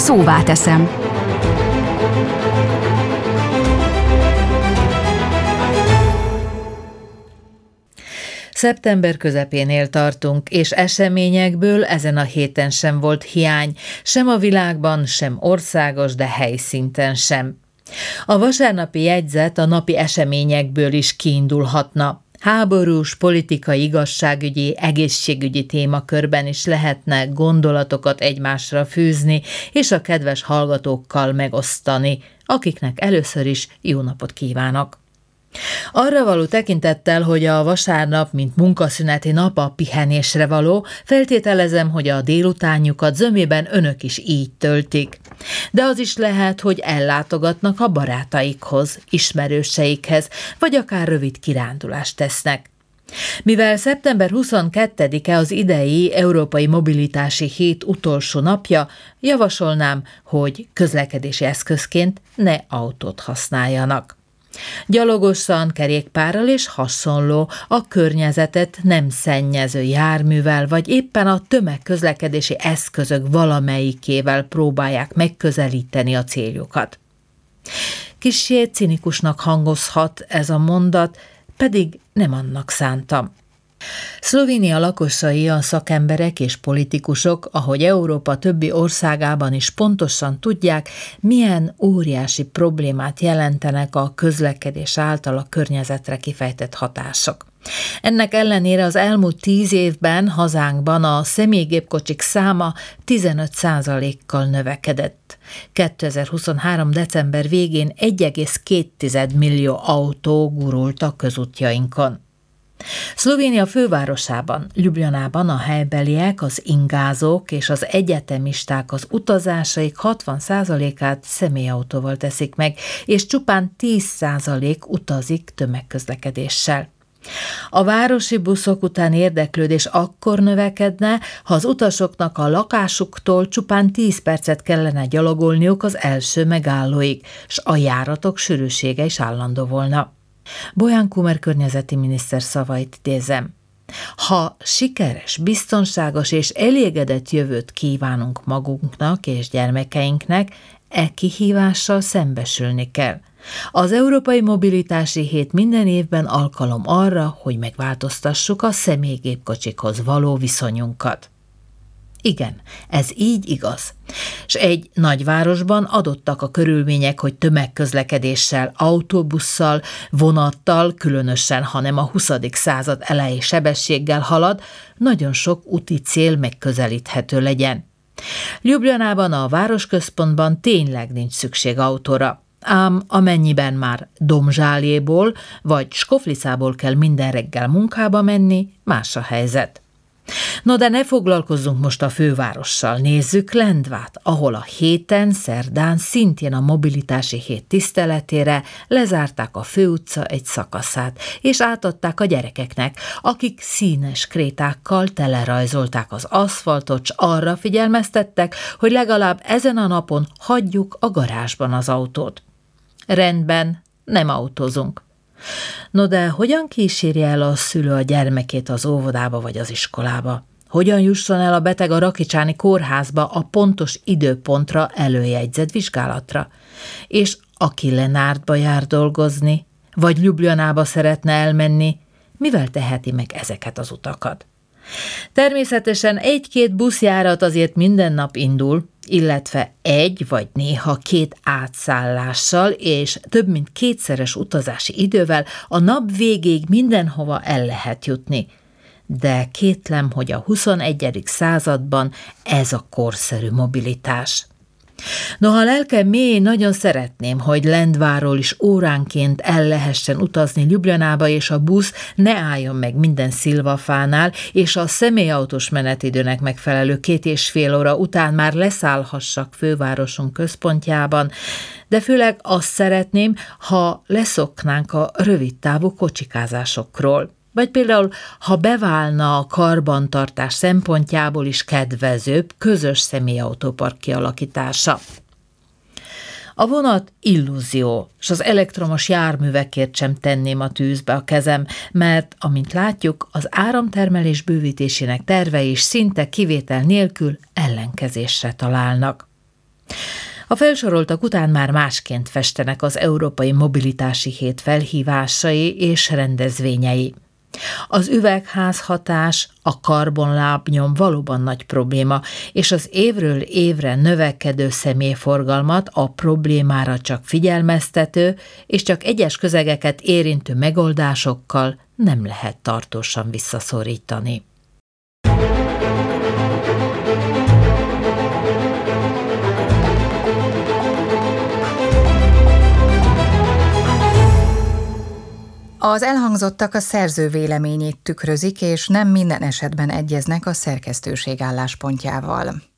Szóvá teszem. Szeptember közepénél tartunk, és eseményekből ezen a héten sem volt hiány, sem a világban, sem országos, de helyszinten sem. A vasárnapi jegyzet a napi eseményekből is kiindulhatna. Háborús, politikai, igazságügyi, egészségügyi témakörben is lehetne gondolatokat egymásra fűzni, és a kedves hallgatókkal megosztani, akiknek először is jó napot kívánok. Arra való tekintettel, hogy a vasárnap, mint munkaszüneti nap a pihenésre való, feltételezem, hogy a délutánjukat zömében önök is így töltik. De az is lehet, hogy ellátogatnak a barátaikhoz, ismerőseikhez, vagy akár rövid kirándulást tesznek. Mivel szeptember 22-e az idei Európai Mobilitási Hét utolsó napja, javasolnám, hogy közlekedési eszközként ne autót használjanak. Gyalogosan, kerékpárral és hasonló, a környezetet nem szennyező járművel, vagy éppen a tömegközlekedési eszközök valamelyikével próbálják megközelíteni a céljukat. Kissé cinikusnak hangozhat ez a mondat, pedig nem annak szántam. Szlovénia lakosai, a szakemberek és politikusok, ahogy Európa többi országában is pontosan tudják, milyen óriási problémát jelentenek a közlekedés által a környezetre kifejtett hatások. Ennek ellenére az elmúlt 10 évben hazánkban a személygépkocsik száma 15%-kal növekedett. 2023. december végén 1,2 millió autó gurult a közútjainkon. Szlovénia fővárosában, Ljubljanában a helybeliek, az ingázók és az egyetemisták az utazásaik 60%-át személyautóval teszik meg, és csupán 10% utazik tömegközlekedéssel. A városi buszok után érdeklődés akkor növekedne, ha az utasoknak a lakásuktól csupán 10 percet kellene gyalogolniuk az első megállóig, s a járatok sűrűsége is állandó volna. Bolyán Kumer környezeti miniszter szavait idézem. Ha sikeres, biztonságos és elégedett jövőt kívánunk magunknak és gyermekeinknek, kihívással szembesülni kell. Az Európai Mobilitási Hét minden évben alkalom arra, hogy megváltoztassuk a személygépkocsikhoz való viszonyunkat. Igen, ez így igaz. S egy nagyvárosban adottak a körülmények, hogy tömegközlekedéssel, autóbusszal, vonattal, különösen, ha nem a 20. század elejé sebességgel halad, nagyon sok úti cél megközelíthető legyen. Ljubljanában, a városközpontban tényleg nincs szükség autóra, ám amennyiben már Domzsáléból vagy Skoflicából kell minden reggel munkába menni, más a helyzet. No, de ne foglalkozzunk most a fővárossal, nézzük Lendvát, ahol a héten, szerdán szintén a mobilitási hét tiszteletére lezárták a főutca egy szakaszát, és átadták a gyerekeknek, akik színes krétákkal telerajzolták az aszfaltot, s arra figyelmeztettek, hogy legalább ezen a napon hagyjuk a garázsban az autót. Rendben, nem autózunk. No de hogyan kísérje el a szülő a gyermekét az óvodába vagy az iskolába? Hogyan jusson el a beteg a Rakicsáni kórházba a pontos időpontra előjegyzett vizsgálatra? És aki Lenárdba jár dolgozni, vagy Ljubljanába szeretne elmenni, mivel teheti meg ezeket az utakat? Természetesen 1-2 buszjárat azért minden nap indul, illetve 1 vagy néha 2 átszállással és több mint 2-szeres utazási idővel a nap végéig mindenhova el lehet jutni. De kétlem, hogy a 21. században ez a korszerű mobilitás. Noha lelkem mélyén nagyon szeretném, hogy Lendváról is óránként el lehessen utazni Ljubljanába, és a busz ne álljon meg minden szilvafánál, és a személyautós menetidőnek megfelelő 2,5 óra után már leszállhassak fővárosunk központjában, de főleg azt szeretném, ha leszoknánk a rövidtávú kocsikázásokról. Vagy például, ha beválna a karbantartás szempontjából is kedvezőbb közös személyautópark kialakítása. A vonat illúzió, és az elektromos járművekért sem tenném a tűzbe a kezem, mert, amint látjuk, az áramtermelés bővítésének tervei is szinte kivétel nélkül ellenkezésre találnak. A felsoroltak után már másként festenek az Európai Mobilitási Hét felhívásai és rendezvényei. Az üvegházhatás, a karbonlábnyom valóban nagy probléma, és az évről évre növekedő személyforgalmat a problémára csak figyelmeztető, és csak egyes közegeket érintő megoldásokkal nem lehet tartósan visszaszorítani. Az elhangzottak a szerző véleményét tükrözik, és nem minden esetben egyeznek a szerkesztőség álláspontjával.